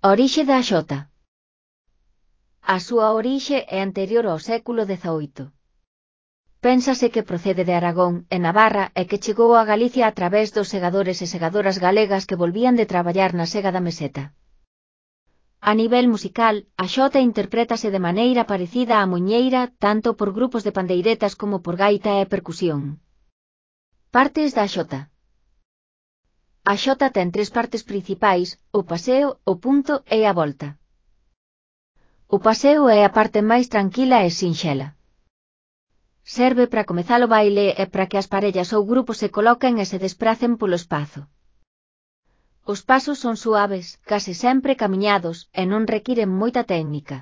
Orixe da xota. A súa orixe é anterior ao século XVIII. Pénsase que procede de Aragón, en Navarra, e que chegou a Galicia a través dos segadores e segadoras galegas que volvían de traballar na sega da Meseta. A nivel musical, a xota interprétase de maneira parecida á muiñeira tanto por grupos de pandeiretas como por gaita e percusión. Partes da xota. A xota ten tres partes principais: o paseo, o punto e a volta. O paseo é a parte máis tranquila e sinxela. Serve para comezar o baile e para que as parellas ou grupos se coloquen e se despracen polo espazo. Os pasos son suaves, case sempre camiñados, e non requiren moita técnica.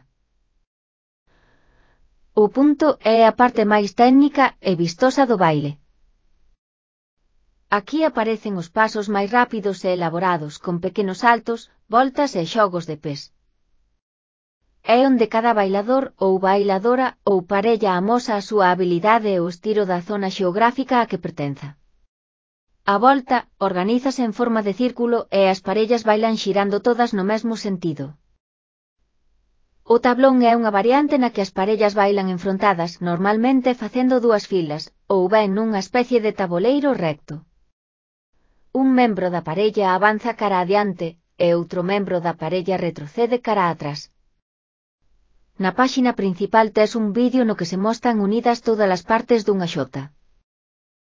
O punto é a parte máis técnica e vistosa do baile. Aquí aparecen os pasos máis rápidos e elaborados, con pequenos saltos, voltas e xogos de pés. É onde cada bailador ou bailadora ou parella amosa a súa habilidade e o estilo da zona xeográfica a que pertenza. A volta organízase en forma de círculo e as parellas bailan xirando todas no mesmo sentido. O tablón é unha variante na que as parellas bailan enfrontadas, normalmente facendo dúas filas, ou ben nunha especie de taboleiro recto. Un membro da parella avanza cara adiante e outro membro da parella retrocede cara atrás. Na páxina principal tes un vídeo no que se mostran unidas todas as partes dunha xota.